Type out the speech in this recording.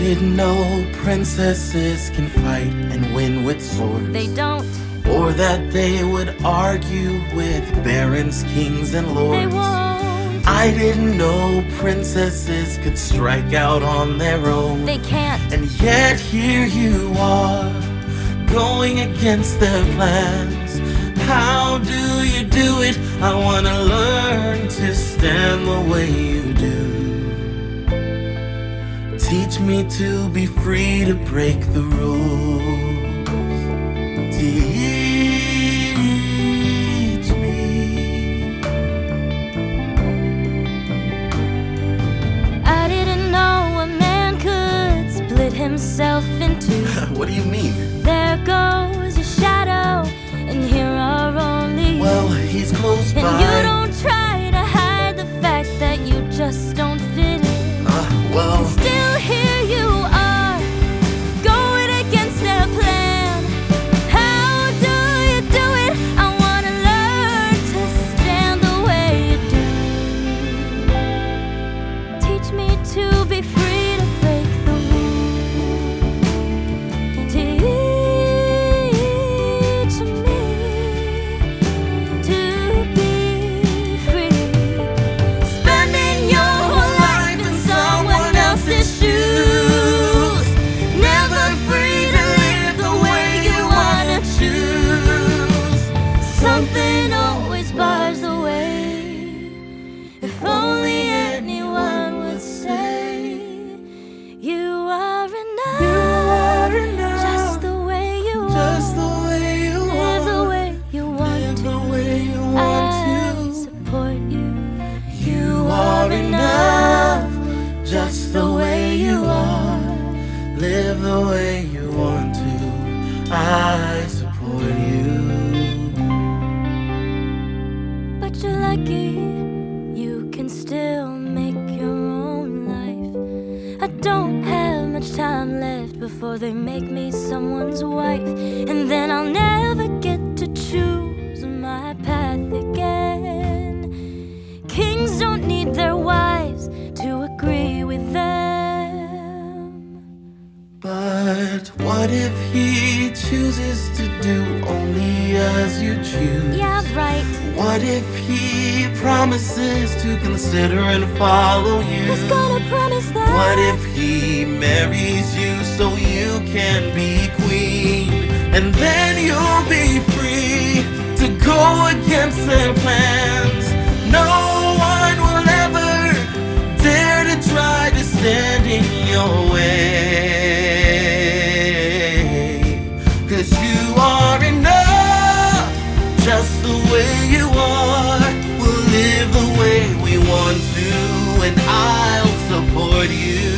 didn't know princesses can fight and win with swords. They don't. Or that they would argue with barons, kings, and lords. They won't. I didn't know princesses could strike out on their own. They can't. And yet here you are, going against their plans. How do you do it? I wanna learn to stand the way you do. Teach me to be free to break the rules. Teach me. I didn't know a man could split himself in two. What do you mean? There goes your shadow, and here are only you. Well, he's close and by. you don't try to hide the fact that you just don't fit in. Well, and still here you are, going against their plan. How do you do it? I wanna learn to stand the way you do. Teach me to be free to break the rules. Teach me to be free. Spending your whole life in someone else's shoes. Never free to live the way you wanna choose. Something always bars the way. If only anyone would say you are enough. you are enough. Just the way you Just the are. way you Live the are. way you want Live to. the way you want I to. support you. You are enough. Just the way you are. Live the way you want to. I support you. But you're lucky you can still make your own life. I don't have much time left before they make me someone's wife. And then I'll never get to choose my path again. Kings don't need their wives to agree with them. But what if he chooses to do only as you choose? Yeah, right. What if he promises to consider and follow you? Who's gonna promise that? What if he marries you so you can be queen? And then you'll be free to go against their plans. No one will ever dare to try to stand in your way. 'Cause you are enough, just the way you are. We'll live the way we want to, and I'll support you.